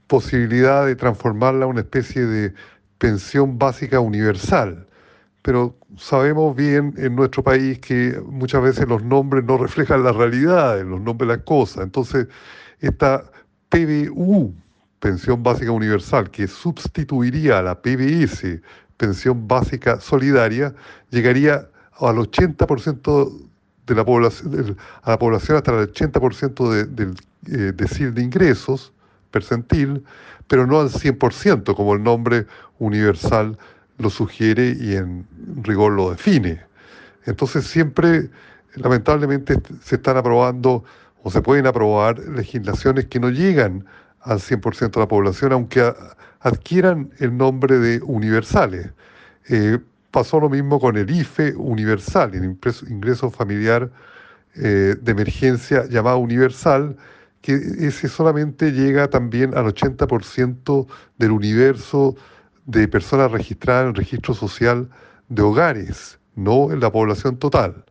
posibilidad de transformarla en una especie de pensión básica universal. Pero sabemos bien en nuestro país que muchas veces los nombres no reflejan la realidad, los nombres de las cosas. Entonces, esta PBU, Pensión Básica Universal, que sustituiría a la PBS, Pensión Básica Solidaria, llegaría al 80% de la población, a la población hasta el 80% del decil de ingresos percentil, pero no al 100%, como el nombre universal lo sugiere y en rigor lo define. Entonces siempre, lamentablemente, se están aprobando o se pueden aprobar legislaciones que no llegan al 100% de la población, aunque adquieran el nombre de universales. Eh, Pasó lo mismo con el IFE universal, el ingreso familiar de emergencia llamado universal, que ese solamente llega también al 80% del universo de personas registradas en el registro social de hogares, no en la población total.